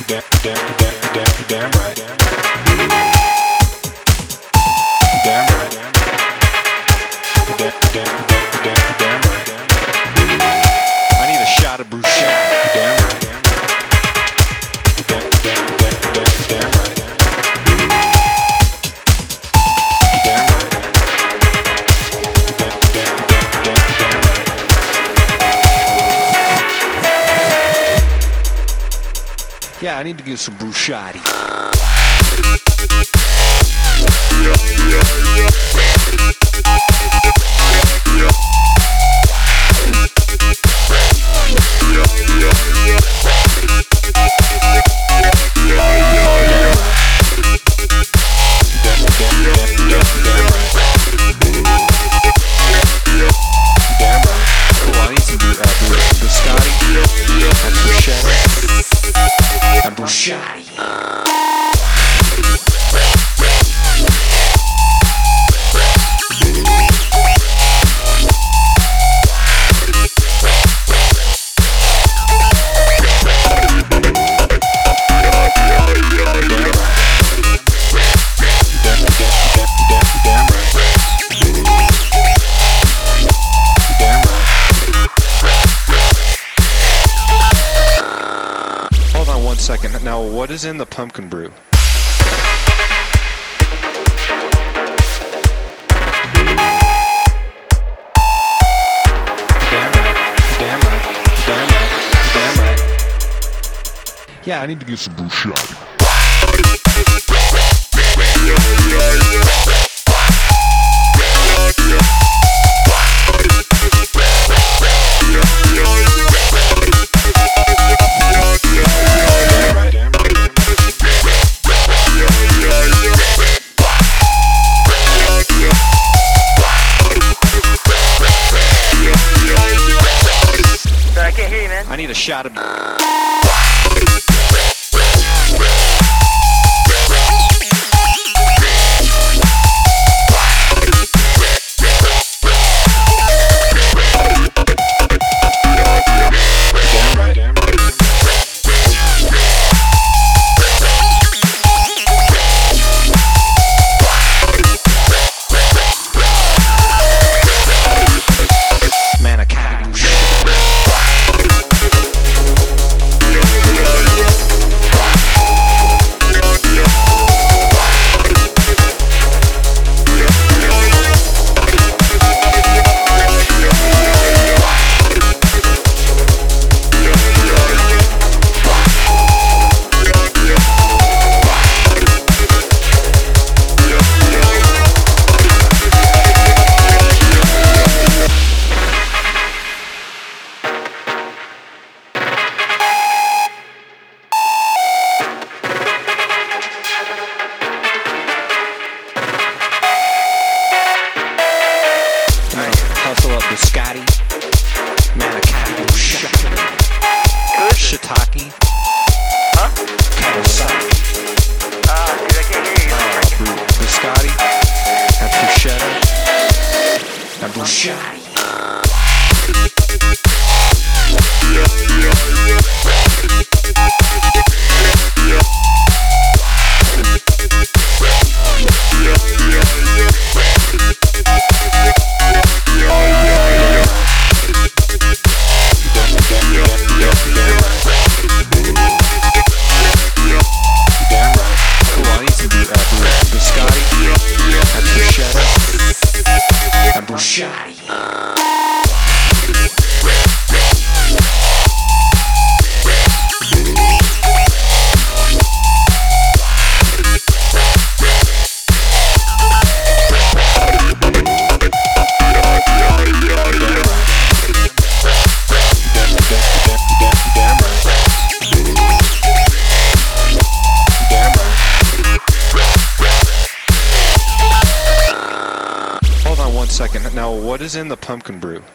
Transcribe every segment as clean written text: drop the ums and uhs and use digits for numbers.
Damn right. Damn right. Damn right. I need a shot of Bruchard. Damn right. Damn right. Damn right. Yeah, I need to get some bruschetta. Second. Now, what is in the pumpkin brew? Damn right. Yeah, I need to get some bruschetta. I need a shot of... Biscotti, manicotti, shiitake, kawasaki. Dude, I can't hear you. Biscotti, and bruschetta, and bruschetta. Second. Now, what is in the pumpkin brew?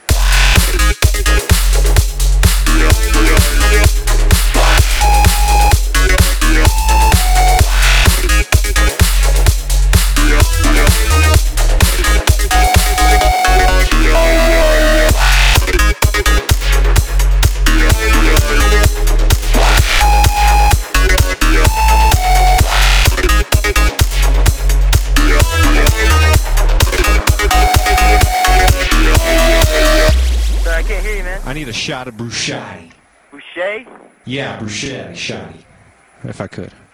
I need a shot of bruschetta. Boucher? Yeah, bruschetta, shotty. If I could.